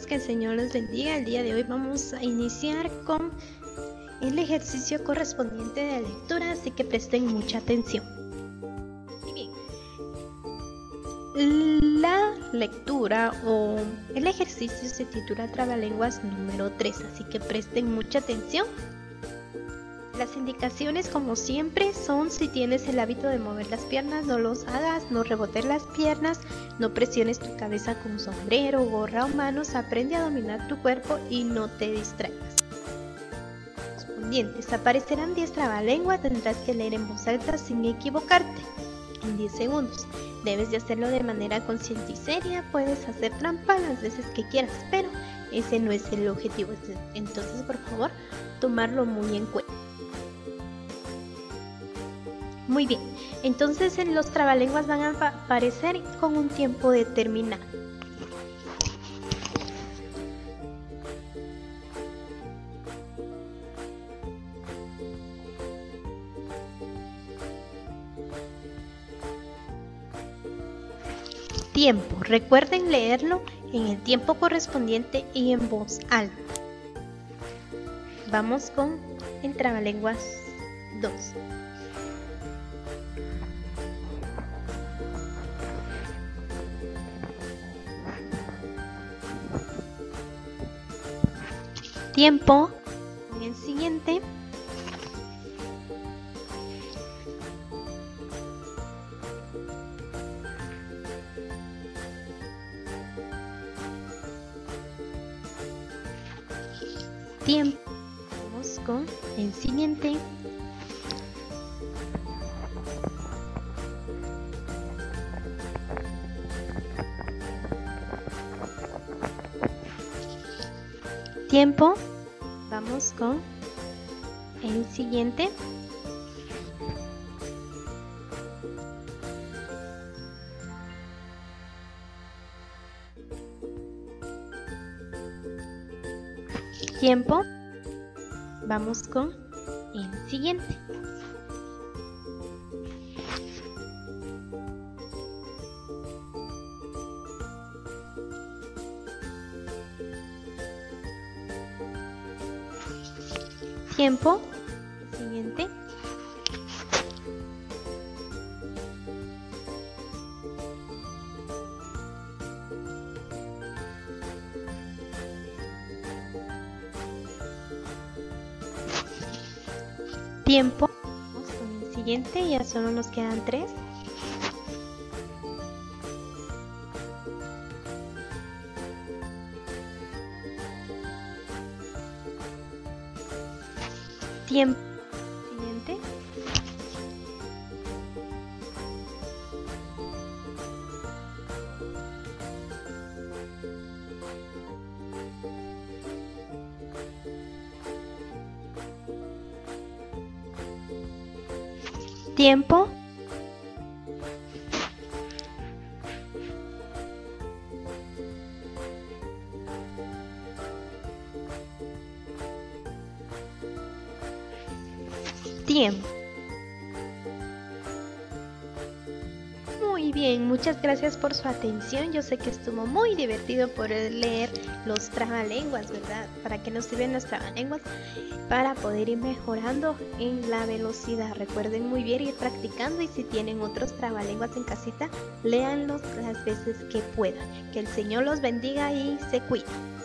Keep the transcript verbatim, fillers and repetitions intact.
que el Señor los bendiga. El día de hoy vamos a iniciar con el ejercicio correspondiente de lectura, así que presten mucha atención. Bien, la lectura o el ejercicio se titula Trabalenguas número tres, así que presten mucha atención. Las indicaciones, como siempre, son: si tienes el hábito de mover las piernas, no los hagas, no rebotes las piernas, no presiones tu cabeza con sombrero, gorra o manos, aprende a dominar tu cuerpo y no te distraigas. Correspondientes: aparecerán diez trabalenguas, tendrás que leer en voz alta sin equivocarte en diez segundos. Debes de hacerlo de manera consciente y seria, puedes hacer trampa las veces que quieras, pero ese no es el objetivo, entonces por favor, tomarlo muy en cuenta. Muy bien, entonces en los trabalenguas van a aparecer con un tiempo determinado. Tiempo, recuerden leerlo en el tiempo correspondiente y en voz alta. Vamos con el trabalenguas dos. Tiempo. En el siguiente. Tiempo. Vamos con el siguiente. Tiempo. Vamos con el siguiente. Tiempo. Vamos con el siguiente. Tiempo. Siguiente. Tiempo. Vamos con el siguiente, ya solo nos quedan tres. Tiempo. Siguiente. Tiempo. Tiempo. Muy bien, muchas gracias por su atención. Yo sé que estuvo muy divertido poder leer los trabalenguas, ¿verdad? ¿Para qué nos sirven los trabalenguas? Para poder ir mejorando en la velocidad. Recuerden muy bien ir practicando, y si tienen otros trabalenguas en casita, léanlos las veces que puedan. Que el Señor los bendiga y se cuiden.